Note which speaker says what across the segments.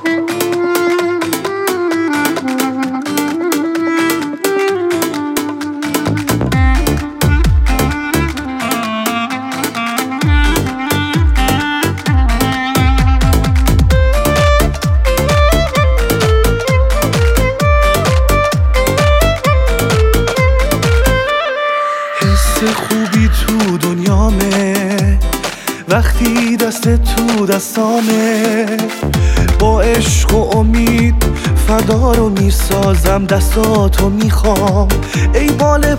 Speaker 1: خوبی تو دنیامه وقتی دست تو دستامه، با عشق و امید فدا رو میسازم، دستاتو میخوام ای بال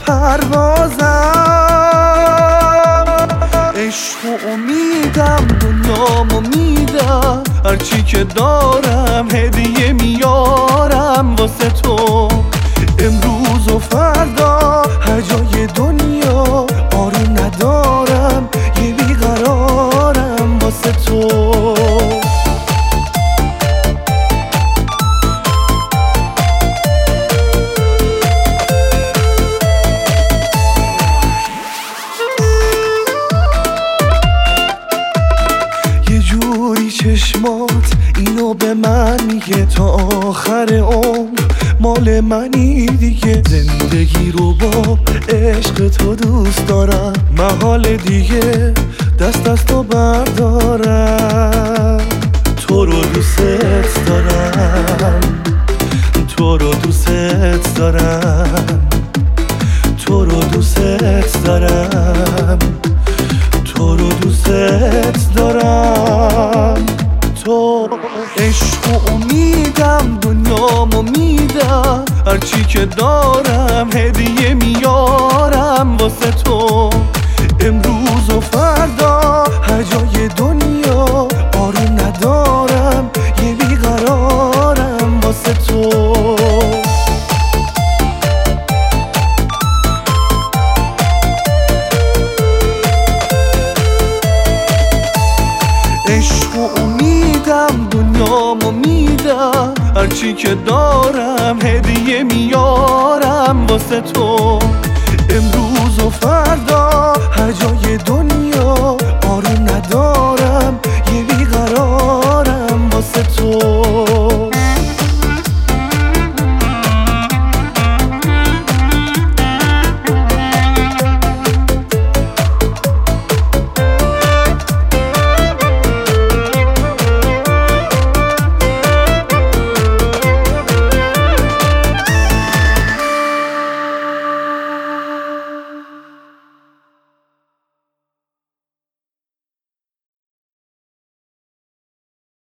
Speaker 1: پروازم. عشق و امیدم دنیامو میدم، هرچی که دارم هدیه میارم واسه تو. امروز و فردا هر جای دنیا آروم ندارم، یه بیقرارم واسه تو. یه جوری چشمات اینو به من میگه، تا آخر عمر مال منی دیگه. زندگی رو با عشق تو دوست دارم، محال دیگه دست از تو بردارم. تو رو دوست دارم، تو رو دوست دارم، تو رو دوست دارم، تو رو دوست دارم. تو عشق و امیدم دنیامو میدم، هرچی که دارم هدیه میارم واسه تو. امروز و فردا هر جای دنیا آروم ندارم، یه بیقرارم واسه تو. عشق و امیدم دنیامو میدم، هرچی که دارم هدیه میارم واسه تو.